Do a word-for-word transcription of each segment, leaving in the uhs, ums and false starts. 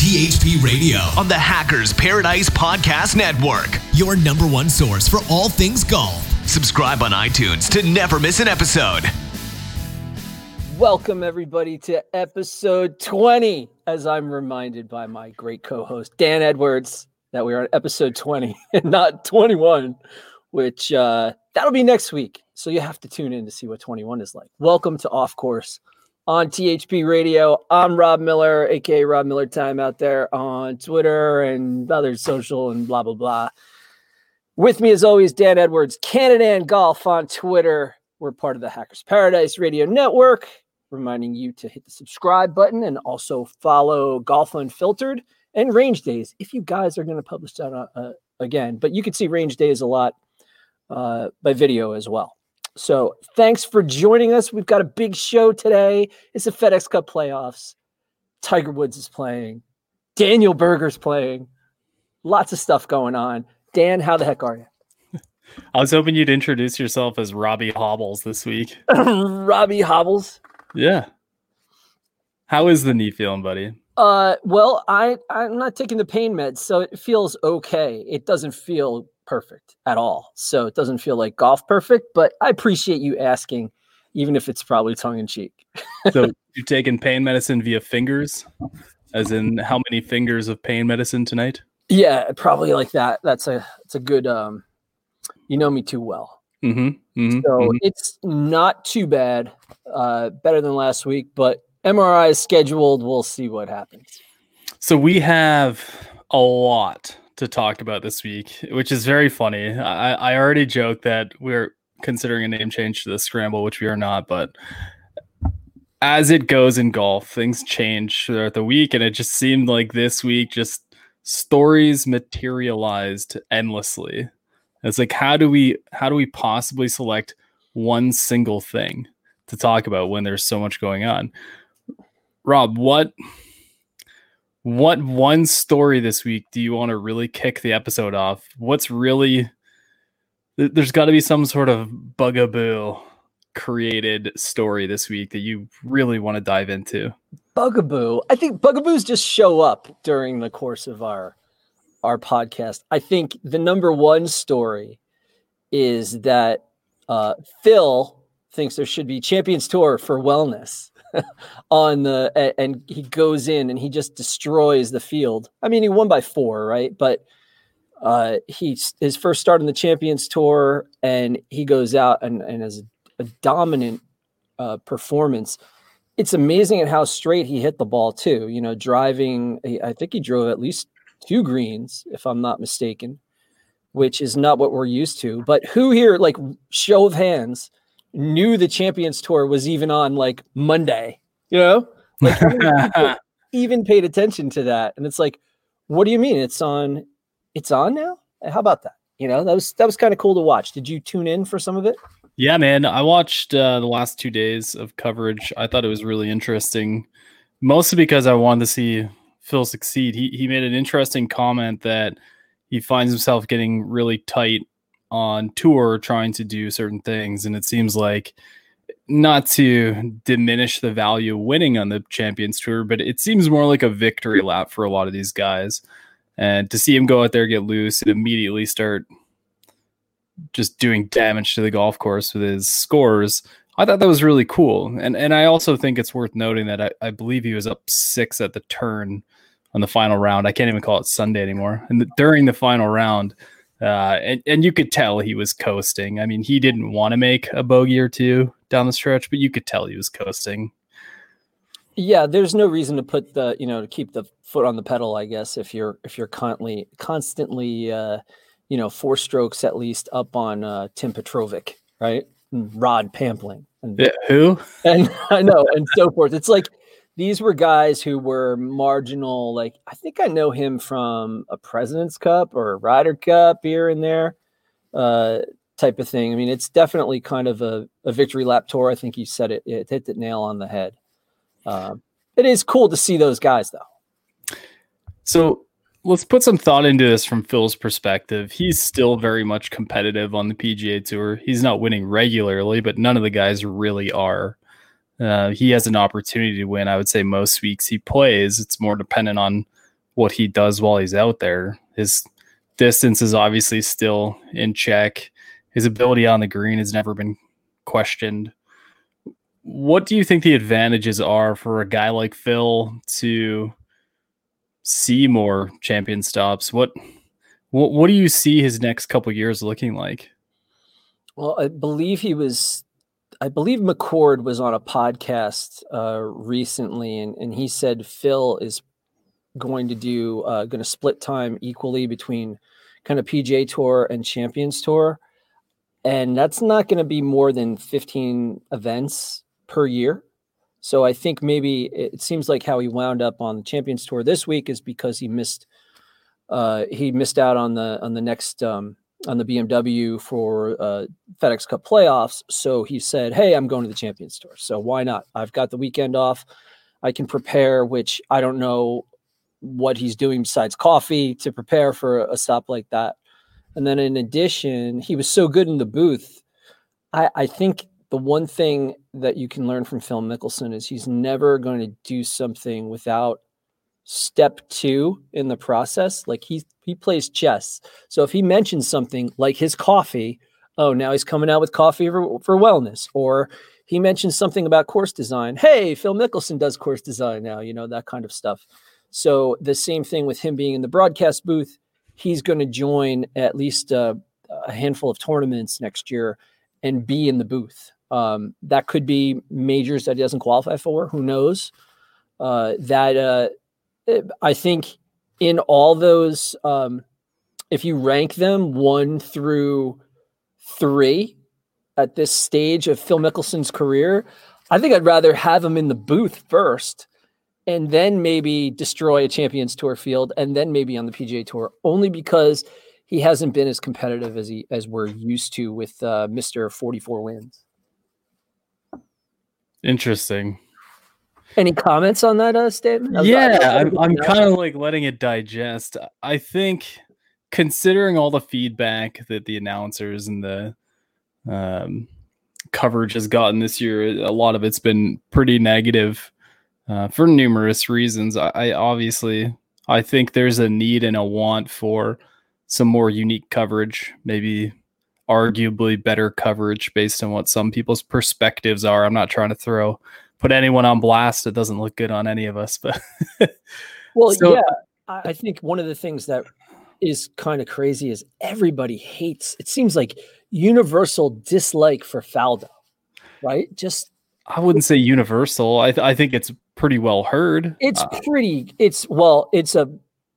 T H P Radio on the Hackers Paradise Podcast Network. Your number one source for all things golf. Subscribe on iTunes to never miss an episode. Welcome, everybody, to episode twenty, as I'm reminded by my great co-host, Dan Edwards, that we are on episode twenty and not twenty-one, which uh, that'll be next week. So you have to tune in to see what twenty-one is like. Welcome to Off Course on T H P Radio. I'm Rob Miller, a k a. Rob Miller Time out there on Twitter and other social and blah, blah, blah. With me, as always, Dan Edwards, Canada and Golf on Twitter. We're part of the Hackers Paradise Radio Network, reminding you to hit the subscribe button and also follow Golf Unfiltered and Range Days if you guys are going to publish that uh, again. But you can see Range Days a lot uh, by video as well. So thanks for joining us. We've got a big show today. It's the FedEx Cup playoffs. Tiger Woods is playing. Daniel Berger's playing. Lots of stuff going on. Dan, how the heck are you? I was hoping you'd introduce yourself as Robbie Hobbles this week. Robbie Hobbles? Yeah. How is the knee feeling, buddy? Uh, well, I, I'm not taking the pain meds, so it feels okay. It doesn't feel perfect at all. So it doesn't feel like golf perfect, but I appreciate you asking, even if it's probably tongue-in-cheek. So you're taking pain medicine via fingers? As in, how many fingers of pain medicine tonight? Yeah, probably like that. That's a, it's a good, um, you know me too well. Mm-hmm, mm-hmm, so mm-hmm. It's not too bad, uh, better than last week, but M R I is scheduled. We'll see what happens. So we have a lot to talk about this week, which is very funny. I, I already joked that we're considering a name change to the Scramble, which we are not, but as it goes in golf, things change throughout the week, and it just seemed like this week just stories materialized endlessly. It's like, how do we how do we possibly select one single thing to talk about when there's so much going on? Rob, what what one story this week do you want to really kick the episode off? What's really there's got to be some sort of bugaboo created story this week that you really want to dive into. Bugaboo. I think bugaboos just show up during the course of our our podcast. I think the number one story is that uh, Phil thinks there should be Champions Tour for wellness on the, and he goes in and he just destroys the field. I mean, he won by four, right? But uh, he his first start on the Champions Tour, and he goes out and, and has a, a dominant uh, performance. It's amazing at how straight he hit the ball too. You know, driving, I think he drove at least two greens, if I'm not mistaken, which is not what we're used to. But who here, like, show of hands, knew the Champions Tour was even on like Monday? You know, like people even paid attention to that. And it's like, what do you mean it's on? It's on now? How about that? You know, that was that was kind of cool to watch. Did you tune in for some of it? Yeah, man. I watched uh, the last two days of coverage. I thought it was really interesting, mostly because I wanted to see Phil succeed. He he made an interesting comment that he finds himself getting really tight on tour trying to do certain things. And it seems like, not to diminish the value of winning on the Champions Tour, but it seems more like a victory lap for a lot of these guys. And to see him go out there, get loose, and immediately start just doing damage to the golf course with his scores, I thought that was really cool. And and I also think it's worth noting that I, I believe he was up six at the turn on the final round. I can't even call it Sunday anymore. And the, during the final round, uh, and, and you could tell he was coasting. I mean, he didn't want to make a bogey or two down the stretch, but you could tell he was coasting. Yeah, there's no reason to put the, you know, to keep the foot on the pedal, I guess, if you're if you're constantly constantly uh, you know, four strokes at least up on uh, Tim Petrovic, right? And Rod Pampling. And, yeah, who? And I know, and so forth. It's like these were guys who were marginal. Like, I think I know him from a President's Cup or a Ryder Cup here and there, uh, type of thing. I mean, it's definitely kind of a, a victory lap tour. I think you said it, it hit the nail on the head. Um, it is cool to see those guys, though. So let's put some thought into this from Phil's perspective. He's still very much competitive on the P G A Tour. He's not winning regularly, but none of the guys really are. Uh, he has an opportunity to win. I would say most weeks he plays. It's more dependent on what he does while he's out there. His distance is obviously still in check. His ability on the green has never been questioned. What do you think the advantages are for a guy like Phil to see more champion stops? What what, what do you see his next couple years looking like? Well, I believe he was, I believe McCord was on a podcast uh, recently, and, and he said Phil is going to do, uh, going to split time equally between kind of P G A Tour and Champions Tour. And that's not going to be more than fifteen events per year. So I think maybe it seems like how he wound up on the Champions Tour this week is because he missed, uh, he missed out on the, on the next, um, on the B M W for uh, FedEx Cup playoffs. So he said, hey, I'm going to the Champions Tour. So why not? I've got the weekend off. I can prepare, which I don't know what he's doing besides coffee to prepare for a stop like that. And then in addition, he was so good in the booth. I, I think the one thing that you can learn from Phil Mickelson is he's never going to do something without step two in the process. Like he, he plays chess. So if he mentions something like his coffee, oh, now he's coming out with coffee for, for wellness, or he mentions something about course design. Hey, Phil Mickelson does course design now, you know, that kind of stuff. So the same thing with him being in the broadcast booth, he's going to join at least uh, a handful of tournaments next year and be in the booth. Um, that could be majors that he doesn't qualify for. Who knows? Uh, that uh, I think in all those, um, if you rank them one through three at this stage of Phil Mickelson's career, I think I'd rather have him in the booth first and then maybe destroy a Champions Tour field and then maybe on the P G A Tour, only because he hasn't been as competitive as he as we're used to with uh, Mister forty-four wins. Interesting. Any comments on that uh, statement? Yeah, I'm, I'm kind of like letting it digest. I think considering all the feedback that the announcers and the um, coverage has gotten this year, a lot of it's been pretty negative uh, for numerous reasons. I, I obviously, I think there's a need and a want for some more unique coverage, maybe arguably better coverage based on what some people's perspectives are. I'm not trying to throw put anyone on blast. It doesn't look good on any of us, but well, so, yeah, I think one of the things that is kind of crazy is everybody hates, it seems like universal dislike for Faldo, right? Just, I wouldn't say universal. I, th- I think it's pretty well heard. It's uh, pretty, it's, well, it's a,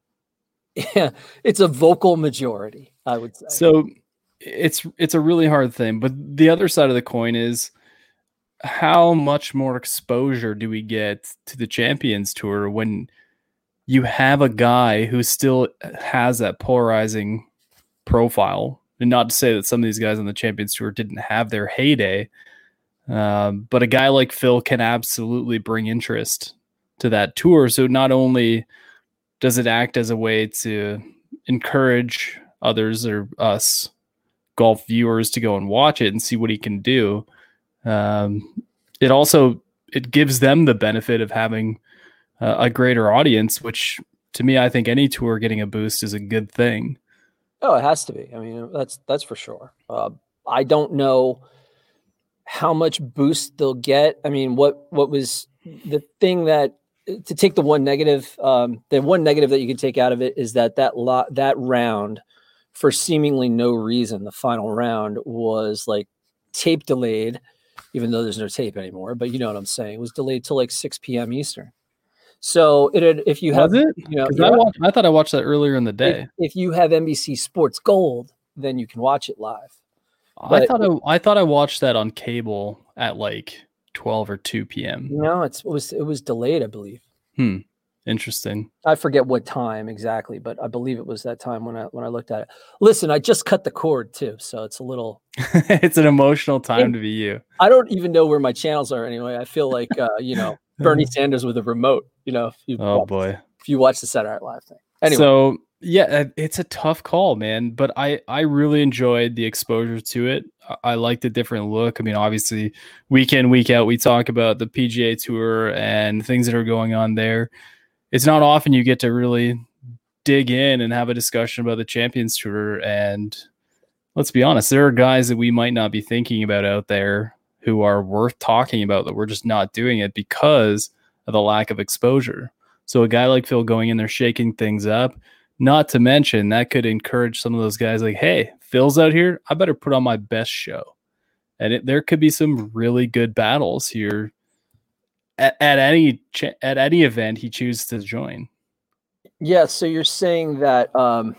yeah, it's a vocal majority, I would say. So it's, it's a really hard thing, but the other side of the coin is, how much more exposure do we get to the Champions Tour when you have a guy who still has that polarizing profile? And not to say that some of these guys on the Champions Tour didn't have their heyday, um, but a guy like Phil can absolutely bring interest to that tour. So not only does it act as a way to encourage others or us golf viewers to go and watch it and see what he can do, Um, it also, it gives them the benefit of having uh, a greater audience, which to me, I think any tour getting a boost is a good thing. Oh, it has to be. I mean, that's, that's for sure. Uh, I don't know how much boost they'll get. I mean, what, what was the thing that, to take the one negative, um, the one negative that you can take out of it is that that lot, that round for seemingly no reason, the final round was like tape delayed, even though there's no tape anymore, but you know what I'm saying. It was delayed till like six p.m. Eastern. So it had, if you have, was it? you know, I, watched, I thought I watched that earlier in the day. If, if you have N B C Sports Gold, then you can watch it live. I thought I, I thought I watched that on cable at like twelve or two p.m. No, it's, it was, it was delayed, I believe. Hmm. Interesting. I forget what time exactly, but I believe it was that time when I when I looked at it. Listen, I just cut the cord too, so it's a little. It's an emotional time it, to be you. I don't even know where my channels are anyway. I feel like uh, you know Bernie Sanders with a remote. You know, if you oh watch, boy, if you watch the Saturday Night Live thing. Anyway, so yeah, it's a tough call, man. But I I really enjoyed the exposure to it. I like the different look. I mean, obviously, week in week out, we talk about the P G A Tour and things that are going on there. it's not often you get to really dig in and have a discussion about the Champions Tour. And let's be honest, there are guys that we might not be thinking about out there who are worth talking about that we're just not doing it because of the lack of exposure. So a guy like Phil going in there, shaking things up, not to mention that could encourage some of those guys like, hey, Phil's out here, I better put on my best show. And it, there could be some really good battles here at, at any ch- at any event he chooses to join. Yeah, so you're saying that um,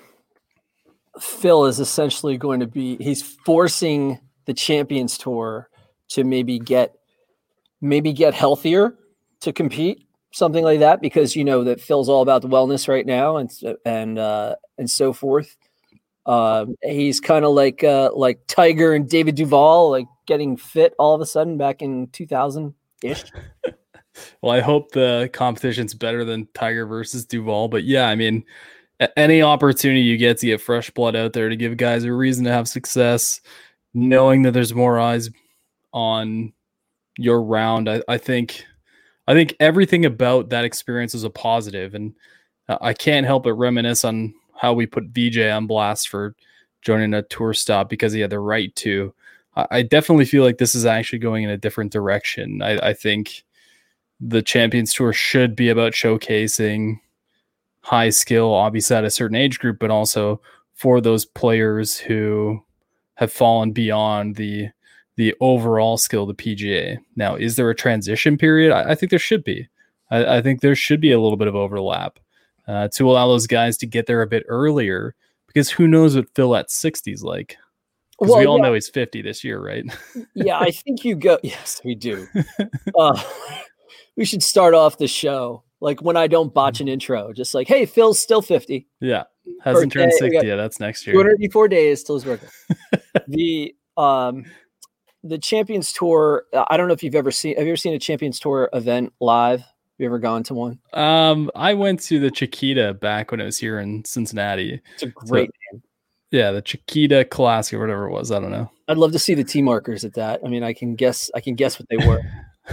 Phil is essentially going to be, he's forcing the Champions Tour to maybe get maybe get healthier to compete, something like that, because you know that Phil's all about the wellness right now and and uh, and so forth. Um, he's kind of like uh, like Tiger and David Duval, like getting fit all of a sudden back in two thousand ish. Well, I hope the competition's better than Tiger versus Duval, but yeah, I mean, any opportunity you get to get fresh blood out there to give guys a reason to have success, knowing that there's more eyes on your round, I, I think, I think everything about that experience is a positive, and I can't help but reminisce on how we put V J on blast for joining a tour stop because he had the right to. I, I definitely feel like this is actually going in a different direction. I, I think the Champions Tour should be about showcasing high skill, obviously at a certain age group, but also for those players who have fallen beyond the the overall skill of the P G A. Now, is there a transition period? I, I think there should be. I, I think there should be a little bit of overlap uh, to allow those guys to get there a bit earlier, because who knows what Phil at sixty is like? Because well, we all yeah. know he's fifty this year, right? Yeah, I think you go. Yes, we do. Uh, we should start off the show like when I don't botch an intro, just like, hey, Phil's still fifty. Yeah, hasn't birthday. Turned sixty yet. That's next year. two hundred eighty-four days till his birthday. the um, the Champions Tour. I don't know if you've ever seen. Have you ever seen a Champions Tour event live? Have you ever gone to one? Um, I went to the Chiquita back when it was here in Cincinnati. It's a great so, name. Yeah, the Chiquita Classic or whatever it was. I don't know. I'd love to see the tee markers at that. I mean, I can guess. I can guess what they were.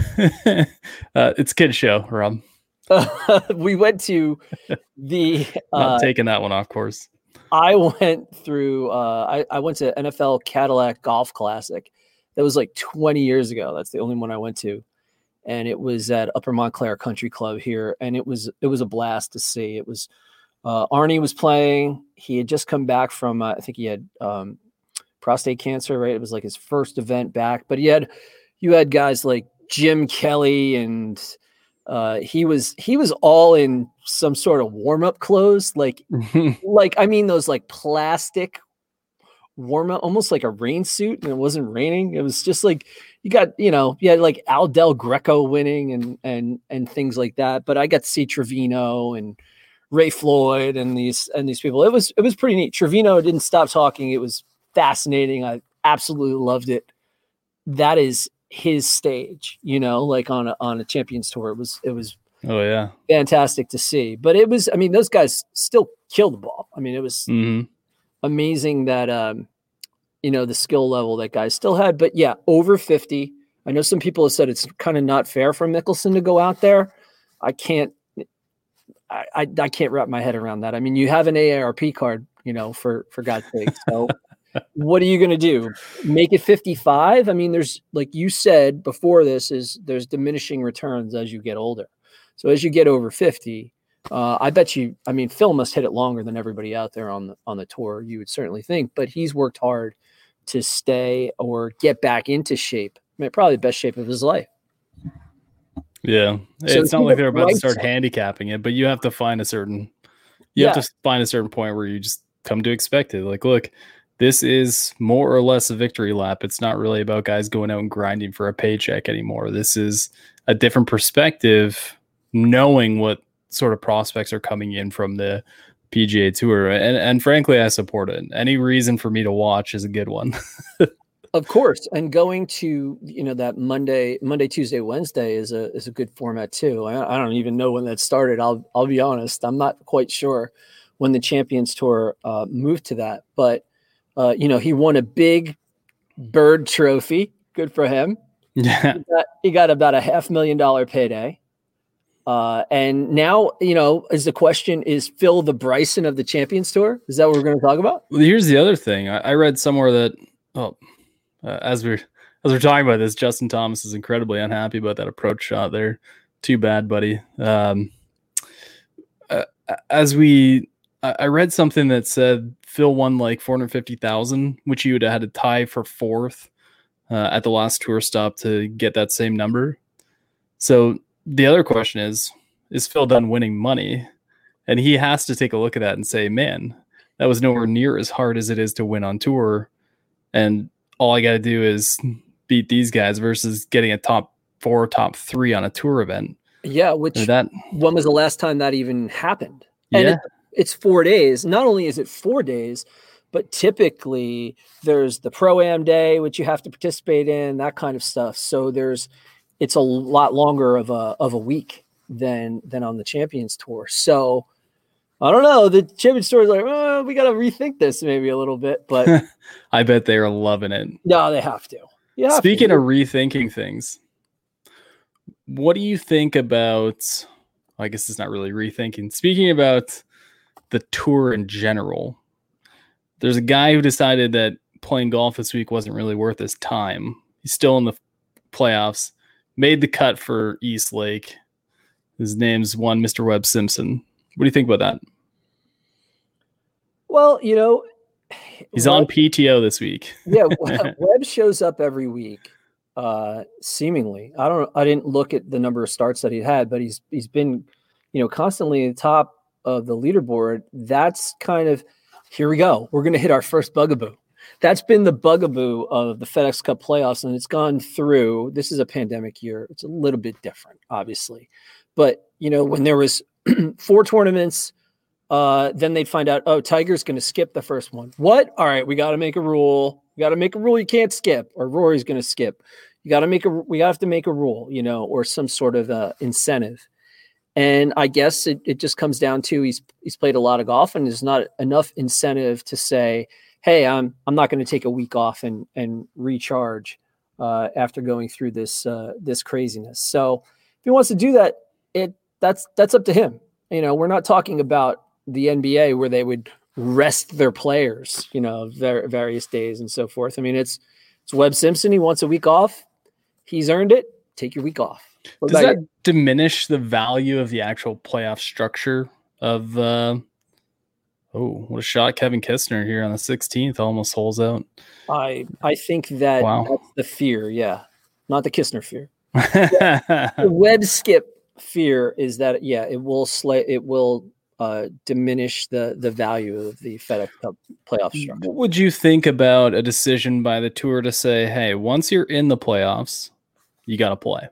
uh, it's kid show, Rob. Uh, we went to the. Not uh, taking that one off course. I went through. Uh, I I went to N F L Cadillac Golf Classic. That was like twenty years ago. That's the only one I went to, and it was at Upper Montclair Country Club here, and it was it was a blast to see. It was uh, Arnie was playing. He had just come back from. Uh, I think he had um, prostate cancer. Right, it was like his first event back. But he had you had guys like Jim Kelly, and uh, he was he was all in some sort of warm up clothes, like like I mean those like plastic warm up, almost like a rain suit, and it wasn't raining. It was just like you got, you know, you had like Al Del Greco winning and and and things like that. But I got to see Trevino and Ray Floyd and these and these people. It was it was pretty neat. Trevino didn't stop talking. It was fascinating. I absolutely loved it. That is his stage, you know, like on a on a Champions Tour. It was it was oh yeah, fantastic to see. But it was, I mean, those guys still killed the ball. I mean, it was mm-hmm. amazing that um you know, the skill level that guys still had. But yeah, over fifty. I know some people have said it's kind of not fair for Mickelson to go out there. I can't I, I I can't wrap my head around that. I mean, you have an A A R P card, you know, for for God's sake. So what are you going to do? Make it fifty-five? I mean, there's, like you said before this, is there's diminishing returns as you get older. So as you get over fifty, uh, I bet you, I mean, Phil must hit it longer than everybody out there on the, on the tour, you would certainly think, but he's worked hard to stay or get back into shape. I mean, probably the best shape of his life. Yeah. So it's not like they're about right to start side. handicapping it, but you have to find a certain, you Yeah. have to find a certain point where you just come to expect it. Like, look, this is more or less a victory lap. It's not really about guys going out and grinding for a paycheck anymore. This is a different perspective, knowing what sort of prospects are coming in from the P G A Tour. And, and frankly, I support it. Any reason for me to watch is a good one. Of course. And going to, you know, that Monday, Monday, Tuesday, Wednesday is a, is a good format too. I, I don't even know when that started. I'll, I'll be honest. I'm not quite sure when the Champions Tour uh, moved to that, but uh, you know, he won a big bird trophy. Good for him. Yeah. He got, he got about a half million dollar payday. Uh, and now, you know, is the question, is Phil the Bryson of the Champions Tour? Is that what we're going to talk about? Well, here's the other thing. I, I read somewhere that, oh, uh, as we're as we're talking about this, Justin Thomas is incredibly unhappy about that approach shot there. Too bad, buddy. Um, uh, as we, I, I read something that said Phil won like four hundred fifty thousand, which he would have had to tie for fourth uh, at the last tour stop to get that same number. So the other question is, is Phil done winning money? And he has to take a look at that and say, man, that was nowhere near as hard as it is to win on tour. And all I got to do is beat these guys versus getting a top four, top three on a tour event. Yeah. Which, that, when was the last time that even happened? And yeah. it, it's four days. Not only is it four days, but typically there's the Pro-Am day, which you have to participate in, that kind of stuff. So there's, it's a lot longer of a of a week than than on the Champions Tour. So I don't know. The Champions Tour is like, oh, we got to rethink this maybe a little bit. But I bet they are loving it. No, they have to. Yeah. Speaking to. of rethinking things, what do you think about? I guess it's not really rethinking. Speaking about the tour in general, there's a guy who decided that playing golf this week wasn't really worth his time. He's still in the playoffs. Made the cut for East Lake. His name's one Mister Webb Simpson. What do you think about that? Well, you know, he's Webb, on P T O this week. Yeah, Webb shows up every week, uh, seemingly. I don't. I didn't look at the number of starts that he had, but he's he's been, you know, constantly at the top of the leaderboard. That's kind of, here we go. We're going to hit our first bugaboo. That's been the bugaboo of the FedEx Cup playoffs, and it's gone through. This is a pandemic year. It's a little bit different, obviously. But, you know, when there was four tournaments, uh, then they'd find out, oh, Tiger's going to skip the first one. What? All right, we got to make a rule. We got to make a rule you can't skip, or Rory's going to skip. You got to make a, we have to make a rule, you know, or some sort of uh, incentive. And I guess it, it just comes down to he's he's played a lot of golf, and there's not enough incentive to say, hey, I'm I'm not going to take a week off and and recharge uh, after going through this uh, this craziness. So if he wants to do that, it that's that's up to him. You know, we're not talking about the N B A where they would rest their players, you know, ver- various days and so forth. I mean, it's it's Webb Simpson. He wants a week off. He's earned it. Take your week off. What Does that you? diminish the value of the actual playoff structure of? Uh... Oh, what a shot. Kevin Kistner here on the sixteenth almost holes out. I I think that wow. That's the fear, yeah. Not the Kistner fear. The Webb skip fear is that, yeah, it will slay, it will uh, diminish the the value of the FedEx Cup playoff structure. What would you think about a decision by the tour to say, hey, once you're in the playoffs, you got to play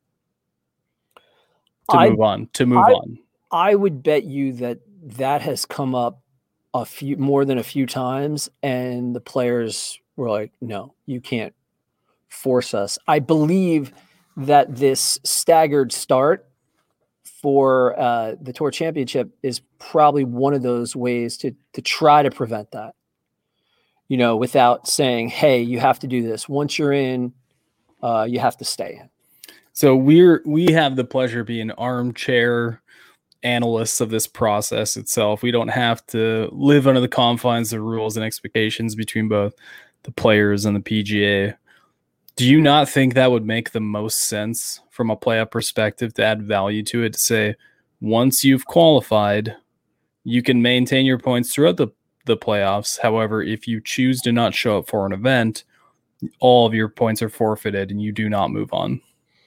to I, move on, to move I, on? I would bet you that that has come up a few more than a few times, and the players were like, no, you can't force us. I believe that this staggered start for uh, the Tour Championship is probably one of those ways to to try to prevent that, you know, without saying, hey, you have to do this. Once you're in, uh, you have to stay in. So we're, we have the pleasure of being armchair analysts of this process itself. We don't have to live under the confines of rules and expectations between both the players and the P G A. Do you not think that would make the most sense from a playoff perspective to add value to it, to say, once you've qualified, you can maintain your points throughout the, the playoffs. However, if you choose to not show up for an event, all of your points are forfeited and you do not move on?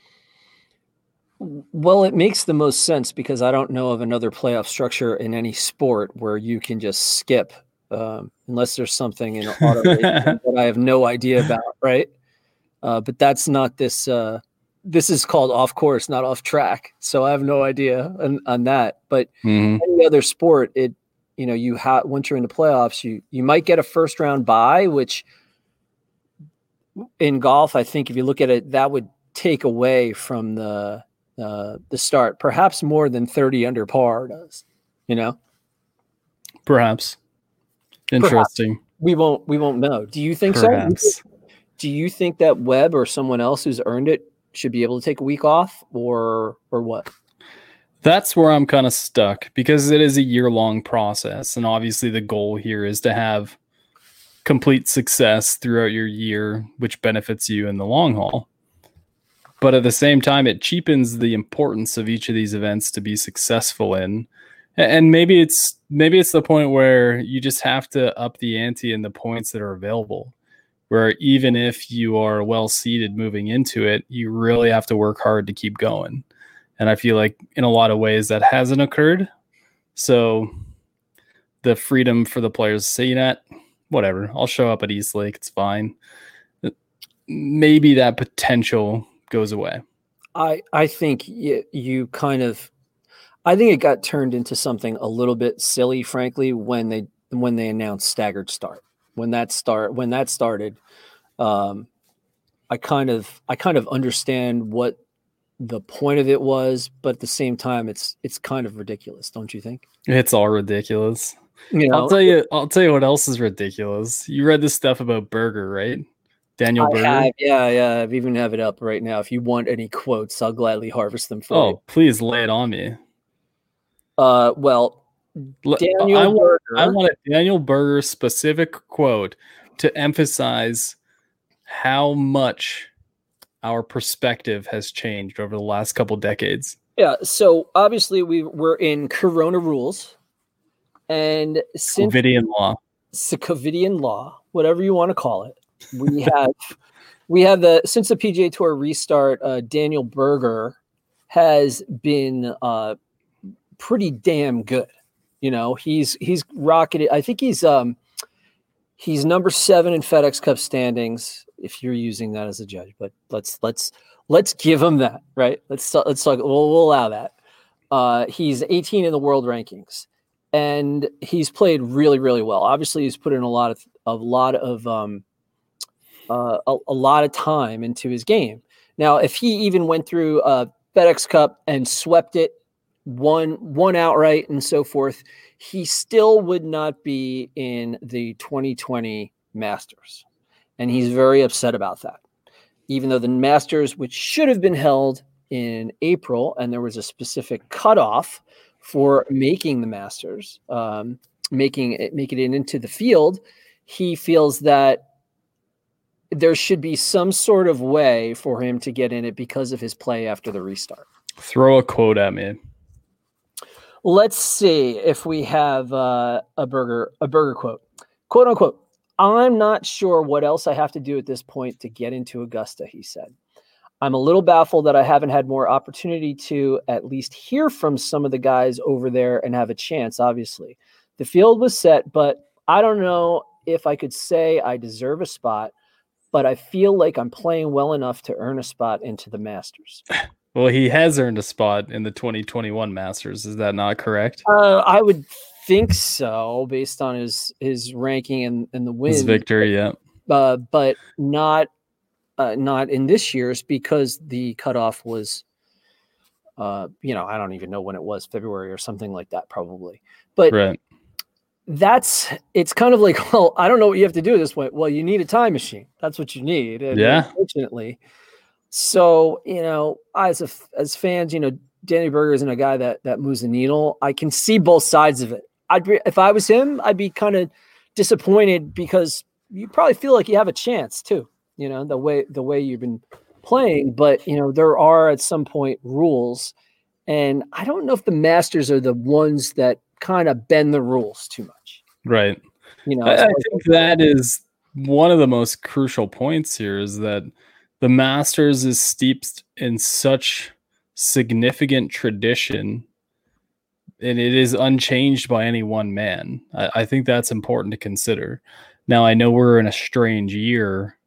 Well, it makes the most sense because I don't know of another playoff structure in any sport where you can just skip, um, unless there's something in auto racing that I have no idea about, right? Uh, but that's not this. Uh, this is called off course, not off track. So I have no idea on, on that. But mm-hmm. any other sport, it you know you have once you're in the playoffs, you you might get a first round bye, which in golf, I think if you look at it, that would take away from the Uh, the start, perhaps more than thirty under par does, you know, perhaps. Interesting. Perhaps. We won't, we won't know. Do you think perhaps. so? Do you think that Webb or someone else who's earned it should be able to take a week off, or, or what? That's where I'm kind of stuck because it is a year-long process. And obviously the goal here is to have complete success throughout your year, which benefits you in the long haul. But at the same time, it cheapens the importance of each of these events to be successful in. And maybe it's maybe it's the point where you just have to up the ante in the points that are available, where even if you are well seated moving into it, you really have to work hard to keep going. And I feel like in a lot of ways that hasn't occurred. So the freedom for the players to say, you know, whatever, I'll show up at East Lake. It's fine. Maybe that potential goes away. I, I think you, you kind of, I think it got turned into something a little bit silly, frankly, when they, when they announced staggered start, when that start, when that started, um, I kind of, I kind of understand what the point of it was, but at the same time, it's, it's kind of ridiculous. Don't you think? It's all ridiculous. You know, I'll tell you, I'll tell you what else is ridiculous. You read this stuff about Berger, right? Daniel I Berger. have, yeah, yeah. I even have it up right now. If you want any quotes, I'll gladly harvest them for Oh, you. please lay it on me. Uh, well, Daniel I want, Berger. I want a Daniel Berger specific quote to emphasize how much our perspective has changed over the last couple decades. Yeah. So obviously we we're in Corona rules, and since Covidian law, Covidian law, whatever you want to call it, we have we have the since the P G A Tour restart. Uh, Daniel Berger has been uh, pretty damn good. You know, he's he's rocketed. I think he's um he's number seven in FedEx Cup standings, if you're using that as a judge. But let's let's let's give him that, right? Let's let's talk. We'll, we'll allow that. Uh, he's eighteen in the world rankings, and he's played really really well. Obviously, he's put in a lot of a lot of um uh, a, a lot of time into his game. Now, if he even went through a FedEx Cup and swept it, one one outright and so forth, he still would not be in the twenty twenty Masters. And he's very upset about that. Even though the Masters, which should have been held in April, and there was a specific cutoff for making the Masters, um, making it, making it into the field, he feels that there should be some sort of way for him to get in it because of his play after the restart. Throw a quote at me. Let's see if we have uh, a Berger a Berger quote. Quote unquote, "I'm not sure what else I have to do at this point to get into Augusta," he said. "I'm a little baffled that I haven't had more opportunity to at least hear from some of the guys over there and have a chance, obviously. The field was set, but I don't know if I could say I deserve a spot, but I feel like I'm playing well enough to earn a spot into the Masters." Well, he has earned a spot in the twenty twenty-one Masters. Is that not correct? Uh, I would think so, based on his his ranking and, and the win. His victory, yeah. Uh, but not uh, not in this year's, because the cutoff was, uh, you know, I don't even know when it was, February or something like that, probably. But Right. that's, it's kind of like, well, I don't know what you have to do at this point. Well, you need a time machine. That's what you need. And Yeah. Unfortunately. So, you know, as a, as fans, you know, Danny Berger isn't a guy that, that moves the needle. I can see both sides of it. I'd be, if I was him, I'd be kind of disappointed because you probably feel like you have a chance too, you know, the way, the way you've been playing, but you know, there are at some point rules, and I don't know if the Masters are the ones that kind of bend the rules too much. Right. You know, I, I think that is one of the most crucial points here, is that the Masters is steeped in such significant tradition, and it is unchanged by any one man. I, I think that's important to consider. Now, I know we're in a strange year,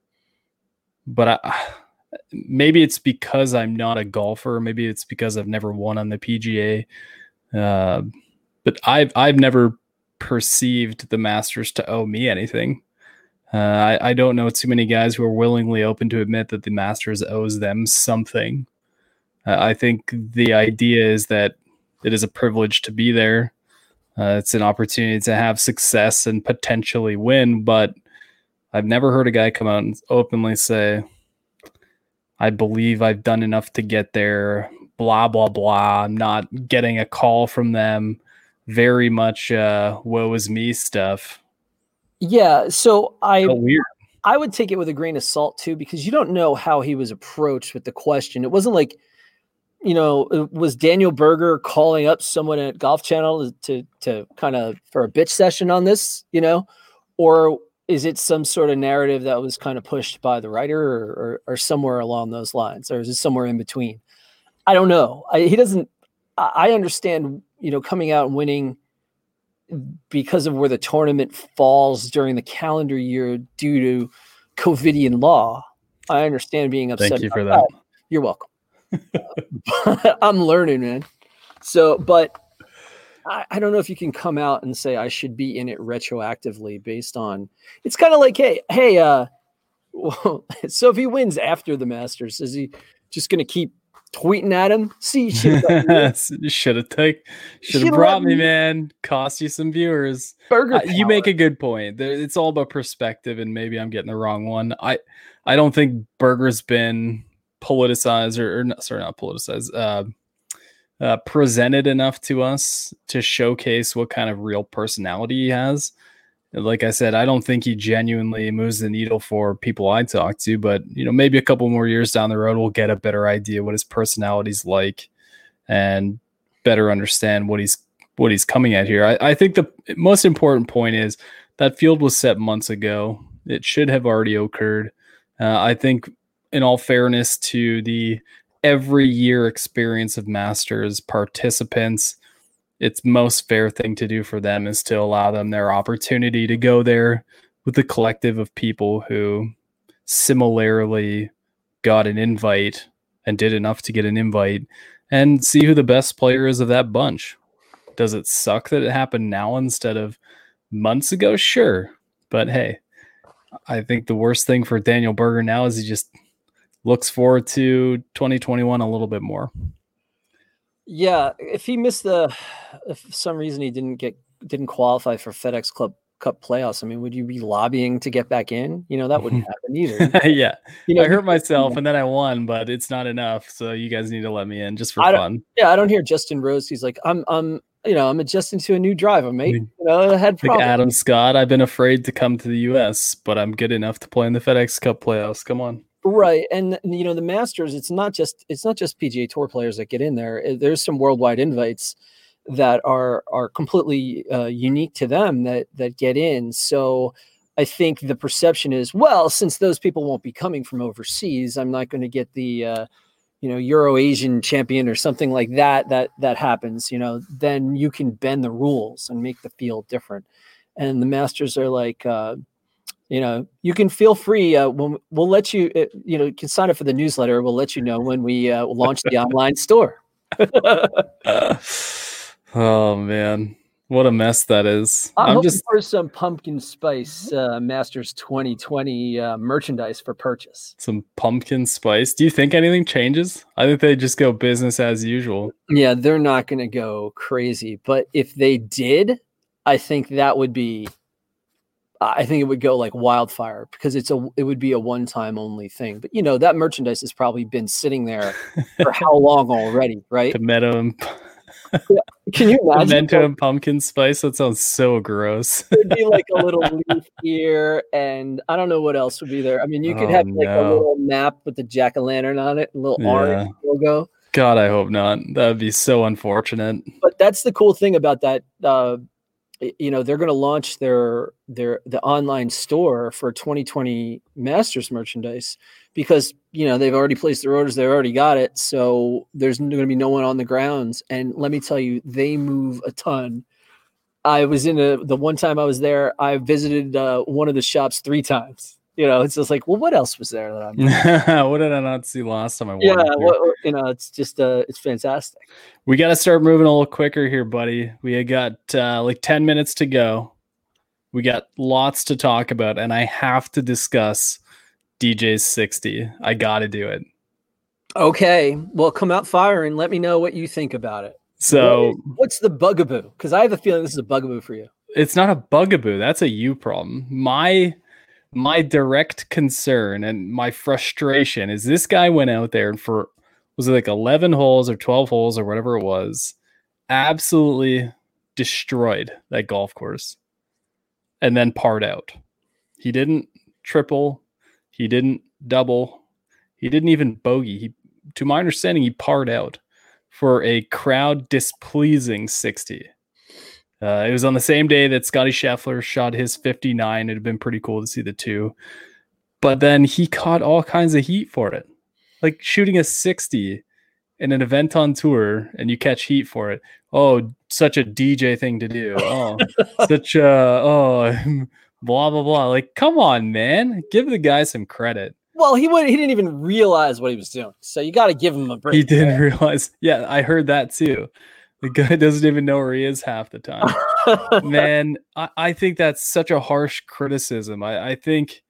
but I, maybe it's because I'm not a golfer. Maybe it's because I've never won on the P G A. Uh, but I've I've never perceived the Masters to owe me anything. Uh, I, I don't know too many guys who are willingly open to admit that the Masters owes them something. Uh, I think the idea is that it is a privilege to be there. Uh, it's an opportunity to have success and potentially win, but I've never heard a guy come out and openly say, I believe I've done enough to get there, blah, blah, blah. I'm not getting a call from them. Very much uh, woe is me stuff. Yeah. So I, Felt weird. I would take it with a grain of salt too, because you don't know how he was approached with the question. It wasn't like, you know, was Daniel Berger calling up someone at Golf Channel to, to kind of for a bitch session on this, you know, or is it some sort of narrative that was kind of pushed by the writer or, or, or somewhere along those lines, or is it somewhere in between? I don't know. I, he doesn't, I, I understand, you know, coming out and winning because of where the tournament falls during the calendar year due to COVIDian law. I understand being upset. Thank you for that. that. You're welcome. I'm learning, man. So, but I, I don't know if you can come out and say I should be in it retroactively based on, it's kind of like, hey, hey, uh, well, so if he wins after the Masters, is he just going to keep tweeting at him? See, should have take, should have brought me, man. Cost you some viewers. Burger uh, you make a good point. There, it's all about perspective, and maybe I'm getting the wrong one. I, I don't think Berger's been politicized or, or not, sorry, not politicized, uh, uh, presented enough to us to showcase what kind of real personality he has. Like I said, I don't think he genuinely moves the needle for people I talk to, but you know, maybe a couple more years down the road, we'll get a better idea what his personality's like and better understand what he's, what he's coming at here. I, I think the most important point is that field was set months ago. It should have already occurred. Uh, I think, in all fairness to the every year experience of Masters participants, it's most fair thing to do for them is to allow them their opportunity to go there with the collective of people who similarly got an invite and did enough to get an invite and see who the best player is of that bunch. Does it suck that it happened now instead of months ago? Sure. But hey, I think the worst thing for Daniel Berger now is he just looks forward to twenty twenty-one a little bit more. Yeah, if he missed the, if for some reason he didn't get, didn't qualify for FedEx Club Cup playoffs, I mean, would you be lobbying to get back in? You know, that wouldn't happen either. Yeah, you know, I hurt myself and then I won, but it's not enough. So you guys need to let me in just for I fun. Yeah, I don't hear Justin Rose. He's like, I'm, I'm, you know, I'm adjusting to a new driver, mate. You know, I had problems. Like Adam Scott, I've been afraid to come to the U S, but I'm good enough to play in the FedEx Cup playoffs. Come on. Right. And, you know, the Masters, it's not just, it's not just P G A Tour players that get in there. There's some worldwide invites that are, are completely uh, unique to them that, that get in. So I think the perception is, well, since those people won't be coming from overseas, I'm not going to get the, uh, you know, Euro Asian champion or something like that, that, that happens, you know, then you can bend the rules and make the field different. And the Masters are like, uh, you know, you can feel free. Uh, when we'll let you, uh, you know, you can sign up for the newsletter. We'll let you know when we uh, launch the online store. Oh man, what a mess that is. I'm, I'm just for some pumpkin spice uh, Masters twenty twenty uh, merchandise for purchase. Some pumpkin spice. Do you think anything changes? I think they just go business as usual. Yeah, they're not going to go crazy, but if they did, I think that would be. I think it would go like wildfire because it's a it would be a one time only thing. But you know that merchandise has probably been sitting there for how long already, right? Tomato and yeah. Can you imagine? Pimento and pumpkin spice. That sounds so gross. There'd be like a little leaf here, and I don't know what else would be there. I mean, you could Oh, have like a no. little map with the jack o' lantern on it, a little Yeah. orange logo. God, I hope not. That would be so unfortunate. But that's the cool thing about that. Uh, you know, they're going to launch their their the online store for twenty twenty Masters merchandise because you know they've already placed their orders, they already got it, so there's going to be no one on the grounds. And let me tell you, they move a ton. I was in a the one time I was there, I visited uh, one of the shops three times. You know, it's just like, well, what else was there that I'm? What did I not see last time I went? Yeah, well, you know, it's just uh, it's fantastic. We got to start moving a little quicker here, buddy. We got uh, like ten minutes to go. We got lots to talk about, and I have to discuss D J's sixty. I got to do it. Okay, well, come out firing. Let me know what you think about it. So, What- what's the bugaboo? Because I have a feeling this is a bugaboo for you. it's not a bugaboo. That's a you problem. My my direct concern and my frustration is this guy went out there and for was it like eleven holes or twelve holes or whatever it was, absolutely destroyed that golf course and then parred out. He didn't triple. He didn't double. He didn't even bogey. He, to my understanding, he parred out for a crowd displeasing sixty. Uh, it was on the same day that Scotty Scheffler shot his fifty-nine. It'd have been pretty cool to see the two. But then he caught all kinds of heat for it. Like shooting a sixty in an event on tour and you catch heat for it. Oh, such a D J thing to do. Oh, such a, oh, blah, blah, blah. Like, come on, man. Give the guy some credit. Well, he would, he didn't even realize what he was doing. So you got to give him a break. He didn't realize. Yeah, I heard that too. The guy doesn't even know where he is half the time. Man, I, I think that's such a harsh criticism. I, I think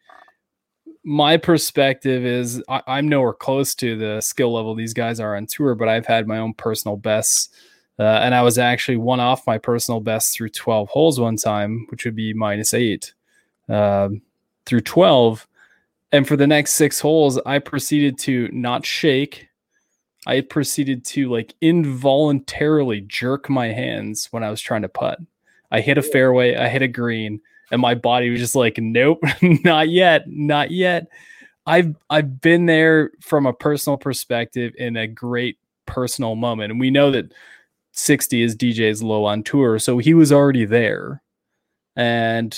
my perspective is I, I'm nowhere close to the skill level these guys are on tour, but I've had my own personal bests. Uh, and I was actually one off my personal best through twelve holes one time, which would be minus eight uh, through twelve. And for the next six holes, I proceeded to not shake. I proceeded to like involuntarily jerk my hands when I was trying to putt. I hit a fairway, I hit a green, and my body was just like, nope, not yet, not yet. I've I've been there from a personal perspective in a great personal moment. And we know that sixty is D J's low on tour, so he was already there. And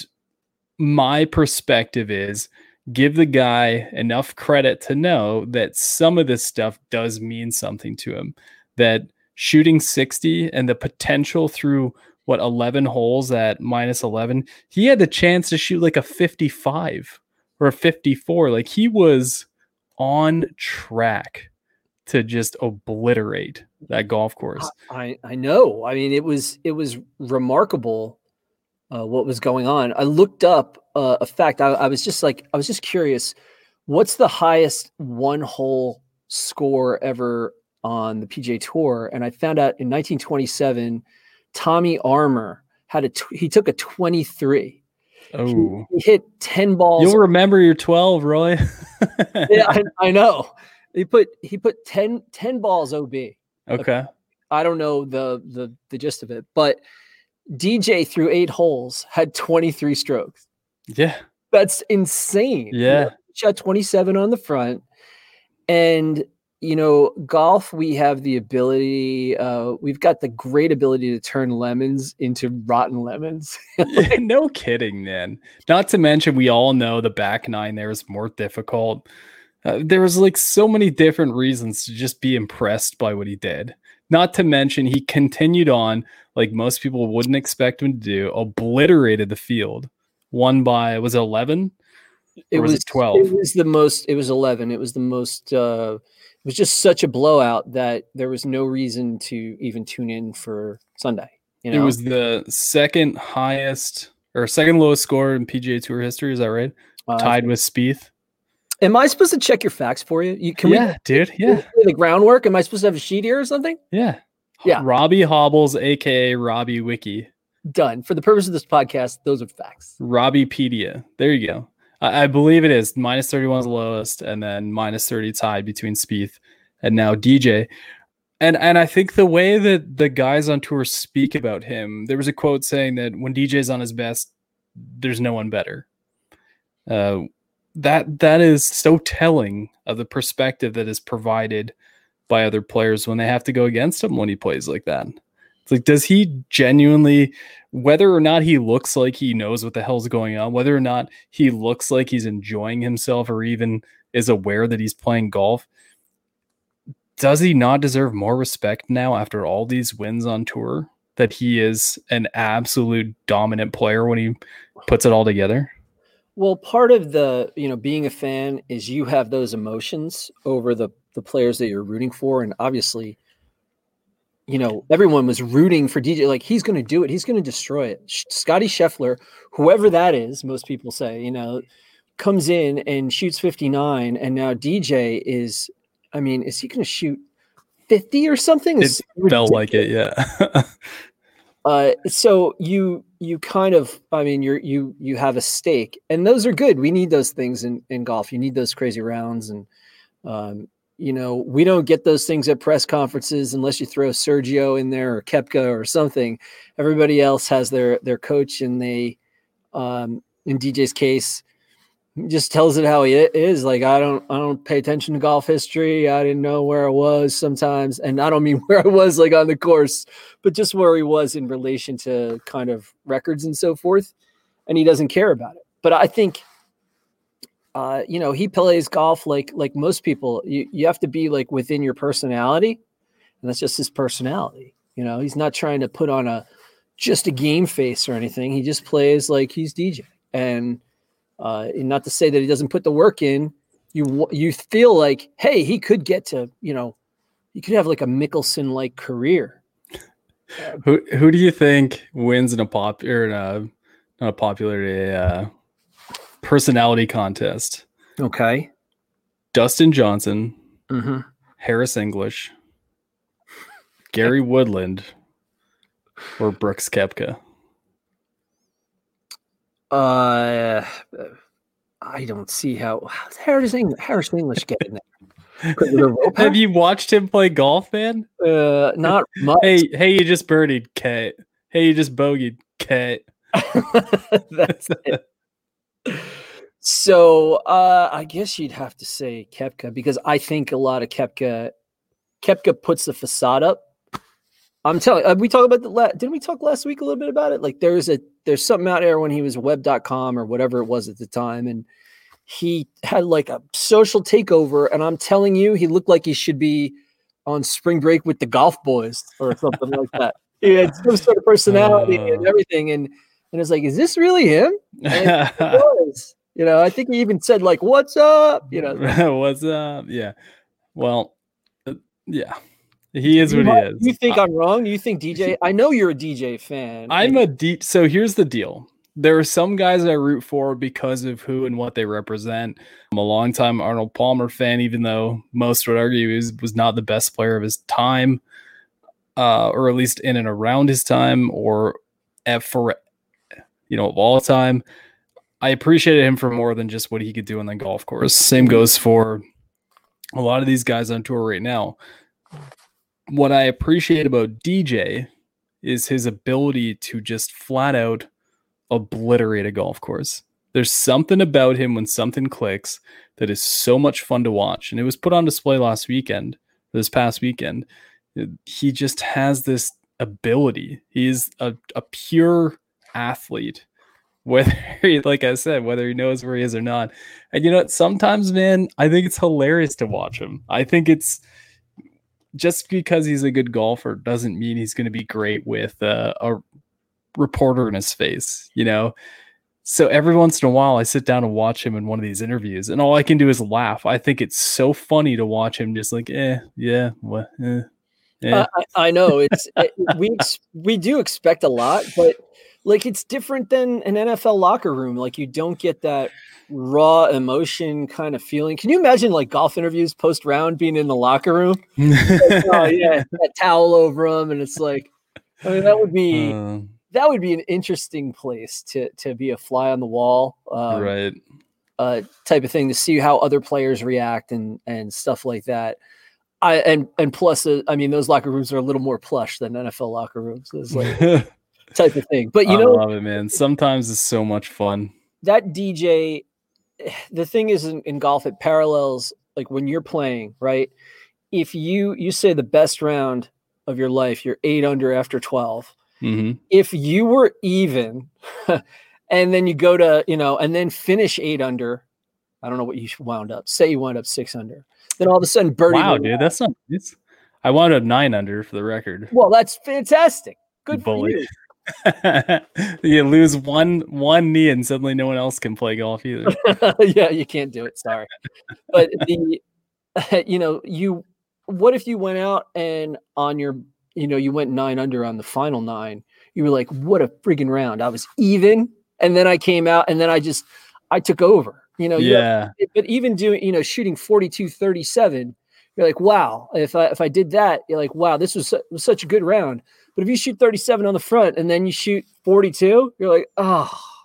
my perspective is give the guy enough credit to know that some of this stuff does mean something to him. That shooting sixty and the potential through what eleven holes at minus eleven, he had the chance to shoot like a fifty-five or a fifty-four. Like he was on track to just obliterate that golf course. I, I know. I mean, it was it was remarkable uh, what was going on. I looked up uh, a fact. I, I was just like, I was just curious. What's the highest one hole score ever on the P G A Tour? And I found out in nineteen twenty-seven, Tommy Armour had a t- he took a twenty-three. Oh, he, he hit ten balls. You'll remember your twelve, Roy. Yeah, I, I know. He put he put ten, ten balls O B. Okay. I don't know the the the gist of it, but D J through eight holes had twenty-three strokes. Yeah. That's insane. Yeah. He shot twenty-seven on the front. And you know, golf, we have the ability, uh, we've got the great ability to turn lemons into rotten lemons. Like, no kidding, man. Not to mention, we all know the back nine there is more difficult. Uh, there was like so many different reasons to just be impressed by what he did. Not to mention, he continued on like most people wouldn't expect him to do, obliterated the field, won by, was it eleven? It was, was it twelve. It was the most, it was eleven. It was the most, uh, it was just such a blowout that there was no reason to even tune in for Sunday. You know? It was the second highest or second lowest score in P G A Tour history. Is that right? Uh, Tied with Spieth. Am I supposed to check your facts for you? you can yeah, we, dude. Yeah. The groundwork. Am I supposed to have a sheet here or something? Yeah. Yeah. Robbie Hobbles, A K A Robbie Wiki. Done. For the purpose of this podcast, those are facts. Robbiepedia. There you go. I, I believe it is. Minus thirty-one is the lowest, and then minus thirty tied between Spieth and now D J. And and I think the way that the guys on tour speak about him, there was a quote saying that when D J's on his best, there's no one better. Uh, that that is so telling of the perspective that is provided by other players when they have to go against him when he plays like that. It's like, does he genuinely, whether or not he looks like he knows what the hell's going on, whether or not he looks like he's enjoying himself or even is aware that he's playing golf, does he not deserve more respect now after all these wins on tour, that he is an absolute dominant player when he puts it all together? Well, part of the, you know, being a fan is you have those emotions over the, the players that you're rooting for. And obviously, you know, everyone was rooting for D J. Like, he's going to do it. He's going to destroy it. Scotty Scheffler, whoever that is, most people say, you know, comes in and shoots fifty-nine. And now D J is, I mean, is he going to shoot fifty or something? It felt like it. Yeah. Uh, so you, you kind of, I mean, you're, you, you have a stake, and those are good. We need those things in, in golf. You need those crazy rounds. And, um, you know, we don't get those things at press conferences unless you throw Sergio in there or Koepka or something. Everybody else has their their coach, and they, um, in D J's case, just tells it how he is. Like, I don't I don't pay attention to golf history. I didn't know where I was sometimes, and I don't mean where I was like on the course, but just where he was in relation to kind of records and so forth. And he doesn't care about it. But I think. Uh, you know, he plays golf like like most people. You you have to be like within your personality, and that's just his personality. You know, he's not trying to put on a just a game face or anything. He just plays like he's D J. And, uh, and not to say that he doesn't put the work in. You you feel like, hey, he could get to, you know, he could have like a Mickelson like career. Who who do you think wins in a pop or in a not a popularity? Uh... personality contest? Okay. Dustin Johnson, mm-hmm. Harris English, Gary Woodland, or Brooks Koepka? Uh, I don't see how how's Harris English, Harris English get in there. Have you watched him play golf, man? Uh, not much. Hey, hey, you just birdied, Kate. Hey, you just bogeyed, Kate. That's it. So uh, I guess you'd have to say Koepka, because I think a lot of Koepka, Koepka puts the facade up. I'm telling uh, we talked about the la- didn't we talk last week a little bit about it? Like there's a there's something out there when he was web dot com or whatever it was at the time, and he had like a social takeover, and I'm telling you, he looked like he should be on spring break with the golf boys or something like that. He had some sort of personality uh, and everything, and and it's like, is this really him? And it was. You know, I think he even said like, "What's up?" You know, what's up? Yeah. Well, uh, yeah, he is what you, he is. You think uh, I'm wrong? You think D J? I know you're a D J fan. I'm a D. So here's the deal. There are some guys I root for because of who and what they represent. I'm a longtime Arnold Palmer fan, even though most would argue he was, was not the best player of his time, uh, or at least in and around his time, or at for you know of all time. I appreciated him for more than just what he could do on the golf course. Same goes for a lot of these guys on tour right now. What I appreciate about D J is his ability to just flat out obliterate a golf course. There's something about him when something clicks that is so much fun to watch. And it was put on display last weekend, this past weekend. He just has this ability. He's a, a pure athlete. Whether he, like I said, whether he knows where he is or not. And you know what? Sometimes, man, I think it's hilarious to watch him. I think it's just because he's a good golfer doesn't mean he's going to be great with uh, a reporter in his face, you know? So every once in a while, I sit down and watch him in one of these interviews, and all I can do is laugh. I think it's so funny to watch him just like, eh, yeah, what, eh, eh. Uh, I, I know it's it, we we do expect a lot, but like it's different than an N F L locker room. Like you don't get that raw emotion kind of feeling. Can you imagine like golf interviews post round being in the locker room? Like, oh yeah, that towel over them, and it's like, I mean, that would be uh, that would be an interesting place to to be a fly on the wall, um, right? Uh, type of thing to see how other players react and and stuff like that. I and and plus, uh, I mean, those locker rooms are a little more plush than N F L locker rooms. It's like. Type of thing, but you know, I love it, man. Sometimes it's so much fun. That D J, the thing is, in, in golf, it parallels like when you're playing, right? If you you say the best round of your life, you're eight under after twelve. Mm-hmm. If you were even, and then you go to you know, and then finish eight under, I don't know what you wound up. Say you wound up six under, then all of a sudden birdie. Wow, dude, that's not. It's, I wound up nine under for the record. Well, that's fantastic. Good Bully. for you. You lose one one knee and suddenly no one else can play golf either. Yeah, you can't do it. Sorry. But the you know, you what if you went out and on your you know, you went nine under on the final nine. You were like, what a friggin' round. I was even, and then I came out and then I just I took over. You know, yeah. You know, but even doing, you know, shooting forty-two thirty-seven, you're like, wow, if I if I did that, you're like, wow, this was, su- was such a good round. But if you shoot thirty-seven on the front and then you shoot forty-two, you're like, oh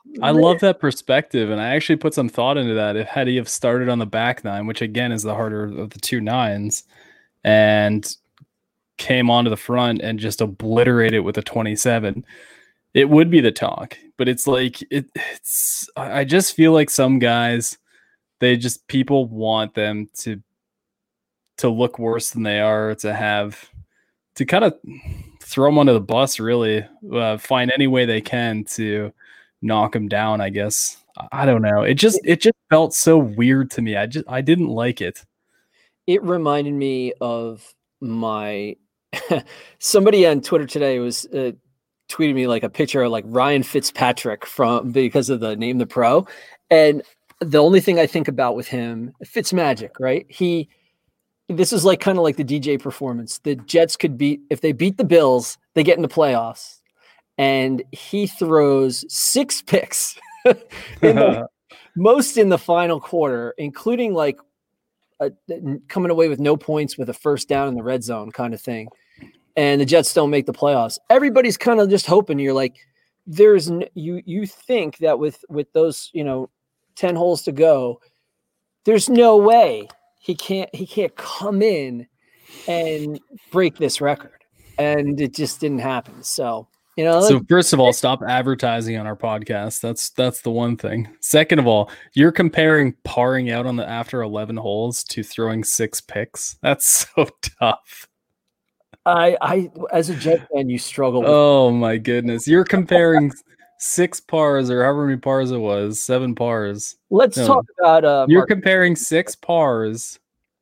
I love that perspective, and I actually put some thought into that. If had he have started on the back nine, which again is the harder of the two nines, and came onto the front and just obliterated it with a twenty-seven, it would be the talk. But it's like it, it's. I just feel like some guys, they just people want them to to look worse than they are, to have to kind of throw them under the bus, really, uh, find any way they can to knock them down, I guess. I don't know. It just it just felt so weird to me. I just I didn't like it. It reminded me of my somebody on Twitter today was uh, tweeting me like a picture of like Ryan Fitzpatrick from because of the Name the Pro, and the only thing I think about with him, Fitzmagic, right? He this is like kind of like the D J performance. The Jets could beat if they beat the Bills, they get in the playoffs. And he throws six picks, in the, most in the final quarter, including like a, coming away with no points with a first down in the red zone kind of thing. And the Jets don't make the playoffs. Everybody's kind of just hoping. You're like, there's n- you you think that with with those you know ten holes to go, there's no way he can't he can't come in and break this record, and it just didn't happen. So. You know, so first of all, stop advertising on our podcast. That's that's the one thing. Second of all, you're comparing parring out on the after eleven holes to throwing six picks. That's so tough. I, I as a Jet fan, you struggle. With oh my goodness, you're comparing six pars or however many pars it was, seven pars. Let's no. talk about. Uh, you're Mark- comparing six pars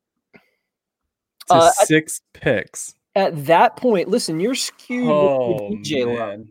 to uh, six at- picks. At that point, listen, you're skewed oh, with the D J love.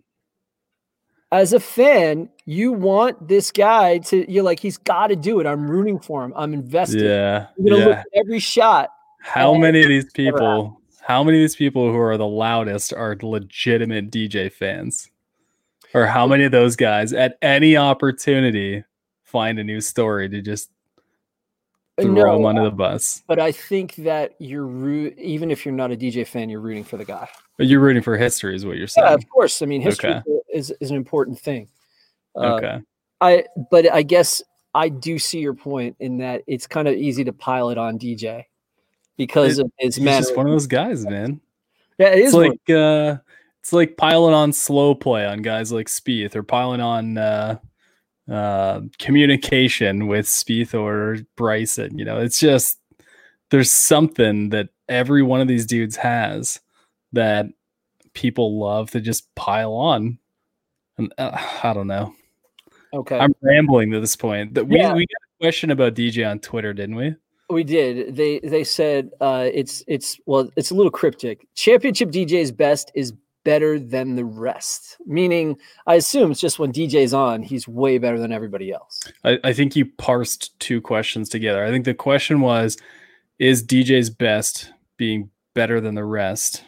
As a fan, you want this guy to, you're like, he's got to do it. I'm rooting for him. I'm invested. Yeah. I'm going to yeah. look at every shot. How many of these people, how many of these people who are the loudest are legitimate D J fans? Or how many of those guys at any opportunity find a new story to just throw no, him under the bus? But I think that you're root, even if you're not a D J fan, you're rooting for the guy. But you're rooting for history, is what you're saying. Yeah, of course. I mean, history okay. is is an important thing. Uh, okay. I but I guess I do see your point in that it's kind of easy to pile it on D J because it, of his he's manner. Just one of those guys, man. Yeah, it is it's like uh, it's like piling on slow play on guys like Spieth, or piling on. Uh, uh communication with Spieth or Bryson. You know, it's just there's something that every one of these dudes has that people love to just pile on. And uh, I don't know. Okay, I'm rambling to this point. That we yeah. we got a question about D J on Twitter, didn't we? We did. They they said uh it's it's well it's a little cryptic. Championship D J's best is better than the rest, meaning I assume it's just when D J's on, he's way better than everybody else. I, I think you parsed two questions together. I think the question was, is D J's best being better than the rest?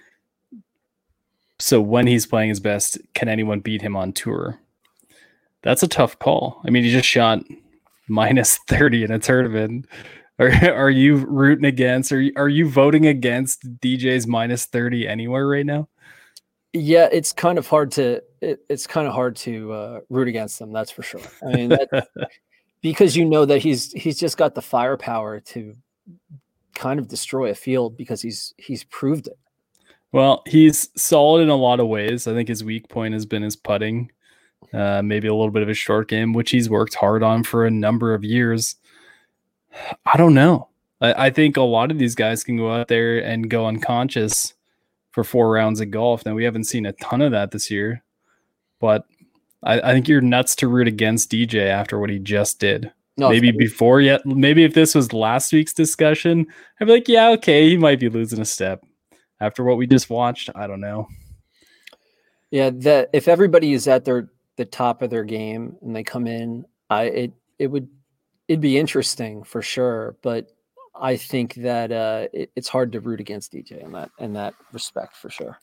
So when he's playing his best, can anyone beat him on tour? That's a tough call. I mean, he just shot minus thirty in a tournament. Are, are you rooting against, are you, are you voting against D J's minus thirty anywhere right now? Yeah, it's kind of hard to it, it's kind of hard to uh, root against them. That's for sure. I mean, that, because you know that he's he's just got the firepower to kind of destroy a field because he's he's proved it. Well, he's solid in a lot of ways. I think his weak point has been his putting, uh, maybe a little bit of his short game, which he's worked hard on for a number of years. I don't know. I, I think a lot of these guys can go out there and go unconscious for four rounds of golf. Now, we haven't seen a ton of that this year, but I, I think you're nuts to root against D J after what he just did. No, maybe before yet, maybe if this was last week's discussion, I'd be like, yeah, okay, he might be losing a step. After what we just watched, I don't know. Yeah, that if everybody is at their the top of their game and they come in, I it it would it'd be interesting for sure, but I think that uh, it, it's hard to root against D J in that in that respect for sure.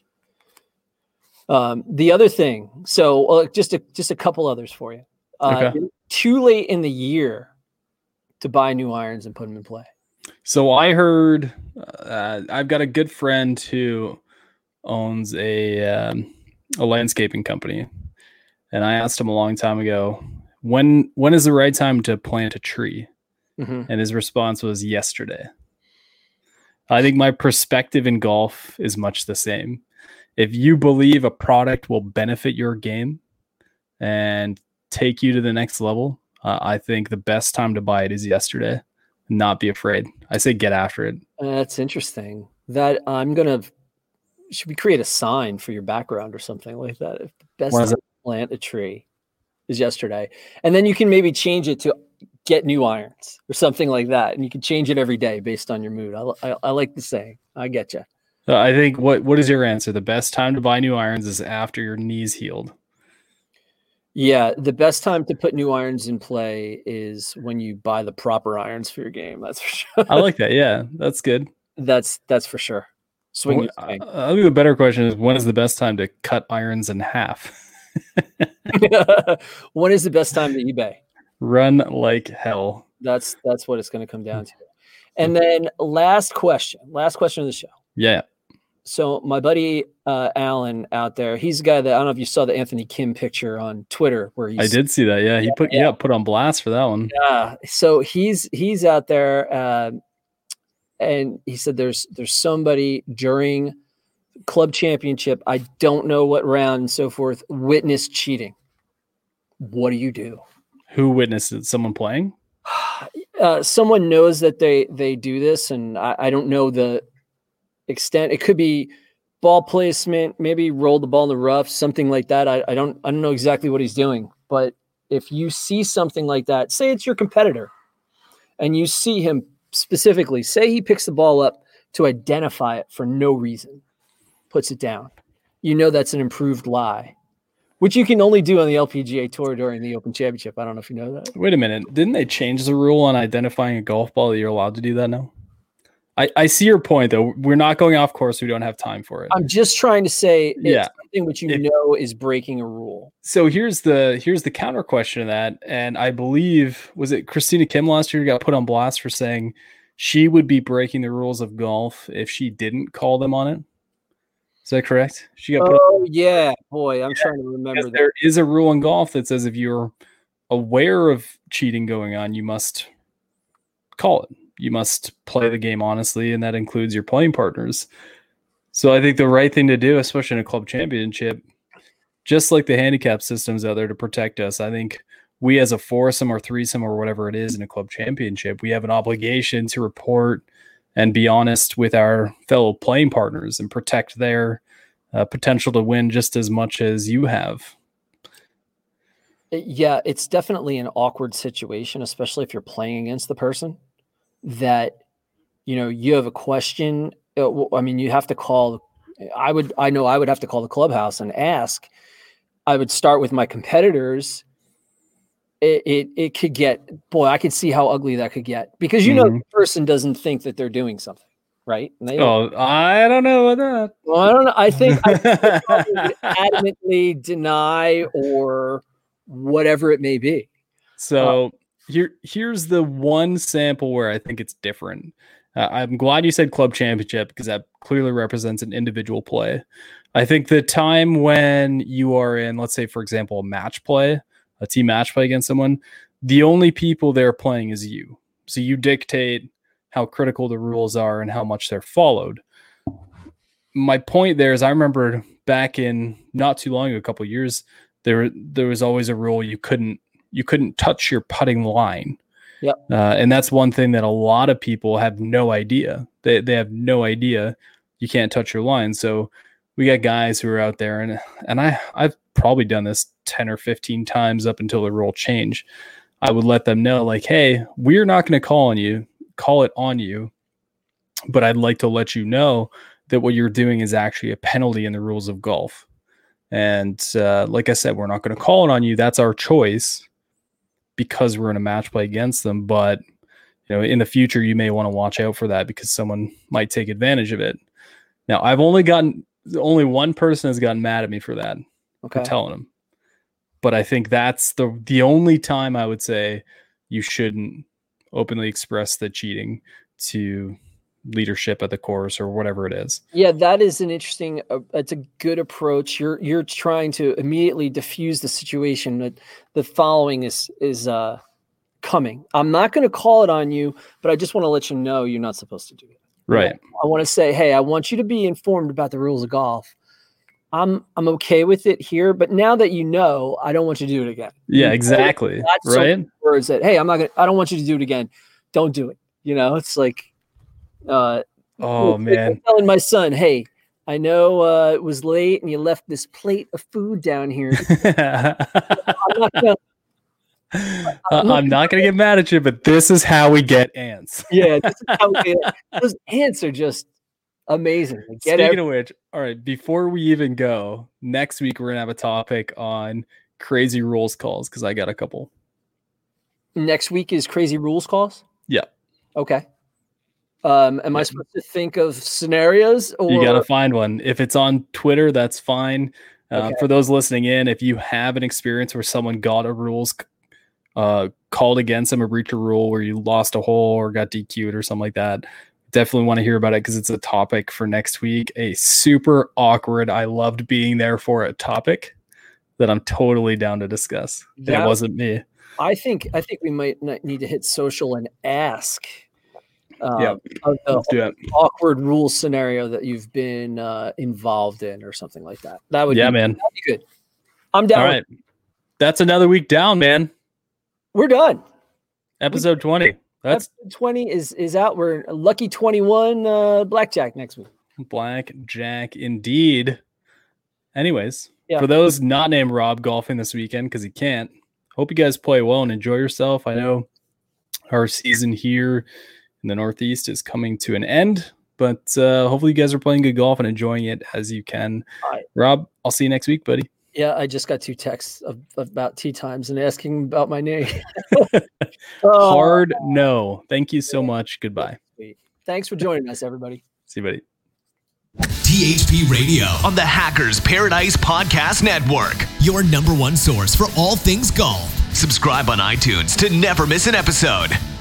Um, the other thing, so uh, just a just a couple others for you. Uh, okay. Too late in the year to buy new irons and put them in play. So I heard uh, I've got a good friend who owns a um, a landscaping company, And I asked him a long time ago, when when is the right time to plant a tree? Mm-hmm. And his response was yesterday. I think my perspective in golf is much the same. If you believe a product will benefit your game and take you to the next level, uh, I think the best time to buy it is yesterday. Not be afraid. I say get after it. That's interesting. That I'm gonna. Should we create a sign for your background or something like that? If the best What time is to it? plant a tree is yesterday, and then you can maybe change it to get new irons or something like that, and you can change it every day based on your mood. I, I, I like the saying. I get you. Uh, I think what what is your answer? The best time to buy new irons is after your knees healed. Yeah, the best time to put new irons in play is when you buy the proper irons for your game. That's for sure. I like that. Yeah, that's good. That's that's for sure. Swing. Wh- I I think the better question is, when is the best time to cut irons in half? When is the best time to eBay? Run like hell. That's that's what it's going to come down to. And then last question, last question of the show. Yeah. So my buddy uh, Alan out there, he's the guy that I don't know if you saw the Anthony Kim picture on Twitter where he's I did see that. Yeah, he put yeah, yeah. put on blast for that one. Yeah. So he's he's out there, uh, and he said there's there's somebody during club championship, I don't know what round and so forth, witnessed cheating. What do you do? Who witnessed it? Someone playing? Uh, someone knows that they they do this, and I, I don't know the extent. It could be ball placement, maybe roll the ball in the rough, something like that. I, I don't I don't know exactly what he's doing, but if you see something like that, say it's your competitor, and you see him specifically, say he picks the ball up to identify it for no reason, puts it down, you know that's an improved lie, which you can only do on the L P G A Tour during the Open Championship. I don't know if you know that. Wait a minute. Didn't they change the rule on identifying a golf ball that you're allowed to do that now? I, I see your point, though. We're not going off course. We don't have time for it. I'm just trying to say it's Yeah. something which you If- know is breaking a rule. So here's the here's the counter question to that. And I believe, was it Christina Kim last year who got put on blast for saying she would be breaking the rules of golf if she didn't call them on it? Is that correct? She got put on Oh, yeah. Boy, I'm trying to remember because that. there is a rule in golf that says if you're aware of cheating going on, you must call it. You must play the game honestly, and that includes your playing partners. So I think the right thing to do, especially in a club championship, just like the handicap systems out there to protect us, I think we as a foursome or threesome or whatever it is in a club championship, we have an obligation to report and be honest with our fellow playing partners and protect their uh, potential to win just as much as you have. Yeah, it's definitely an awkward situation, especially if you're playing against the person that, you know, you have a question. uh, I mean, you have to call. I would, I know I would have to call the clubhouse and ask. I would start with my competitors. It, it, it could get, boy, I could see how ugly that could get because, you know, Mhm. the person doesn't think that they're doing something, right? And they don't. Oh, I don't know about Well, I don't know. I think I that. would adamantly deny or whatever it may be. So here, here's the one sample where I think it's different. Uh, I'm glad you said club championship because that clearly represents an individual play. I think the time when you are in, let's say, for example, a match play, a team match play against someone, the only people they're playing is you. So you dictate how critical the rules are and how much they're followed. My point there is I remember back in not too long ago, a couple of years, there there was always a rule you couldn't you couldn't touch your putting line. Yep. Uh, and that's one thing that a lot of people have no idea. They they have no idea you can't touch your line. So we got guys who are out there, and and I I've probably done this ten or fifteen times up until the rule change. I would let them know, like, hey, we're not going to call on you, call it on you, but I'd like to let you know that what you're doing is actually a penalty in the rules of golf. And uh, like I said, we're not going to call it on you. That's our choice because we're in a match play against them. But you know, in the future, you may want to watch out for that because someone might take advantage of it. Now, I've only gotten only one person has gotten mad at me for that, Okay. for telling them. But I think that's the the only time I would say you shouldn't openly express the cheating to leadership at the course or whatever it is. Yeah, that is an interesting, uh, it's a good approach. You're, you're trying to immediately diffuse the situation that the following is, is uh, coming. I'm not going to call it on you, but I just want to let you know you're not supposed to do it. Right. I want to say, hey, I want you to be informed about the rules of golf. I'm I'm okay with it here, but now that you know, I don't want you to do it again. Yeah, exactly. That's right. Words that, hey, I'm not gonna, I don't want you to do it again. Don't do it. You know, it's like, uh, oh it's man, like I'm telling my son, hey, I know uh, it was late and you left this plate of food down here. I'm not gonna, I'm, I'm not gonna get mad at you, but this is how we get ants. Yeah, this is how we get, those ants are just amazing. Get Speaking every- of which, all right, before we even go, next week we're gonna have a topic on crazy rules calls because I got a couple. Next week is crazy rules calls? Yeah. Okay. Um, am I supposed to think of scenarios? Or you gotta find one. If it's on Twitter, that's fine. Uh, Okay. For those listening in, if you have an experience where someone got a rules uh, called against them, or breach a rule where you lost a hole or got D Q'd or something like that, definitely want to hear about it because it's a topic for next week. A super awkward, I loved being there for a topic that I'm totally down to discuss. And That- it wasn't me. I think I think we might not need to hit social and ask uh, Yeah. of the Let's do it. awkward rule scenario that you've been uh, involved in or something like that. That would Yeah, be, man. that'd be good. I'm down. All with right. That's another week down, man. We're done. Episode twenty. That's Episode twenty is is out. We're lucky twenty-one uh, blackjack next week. Black Jack indeed. Anyways, Yeah. for those not named Rob golfing this weekend because he can't, hope you guys play well and enjoy yourself. I know our season here in the Northeast is coming to an end, but uh, hopefully you guys are playing good golf and enjoying it as you can. All right. Rob, I'll see you next week, buddy. Yeah, I just got two texts of, about tee times and asking about my name. Oh, Hard no. Thank you so much. Goodbye. sweet. Thanks for joining us, everybody. See you, buddy. T H P Radio, On the Hackers Paradise Podcast Network. your number one source for all things golf. Subscribe on iTunes to never miss an episode.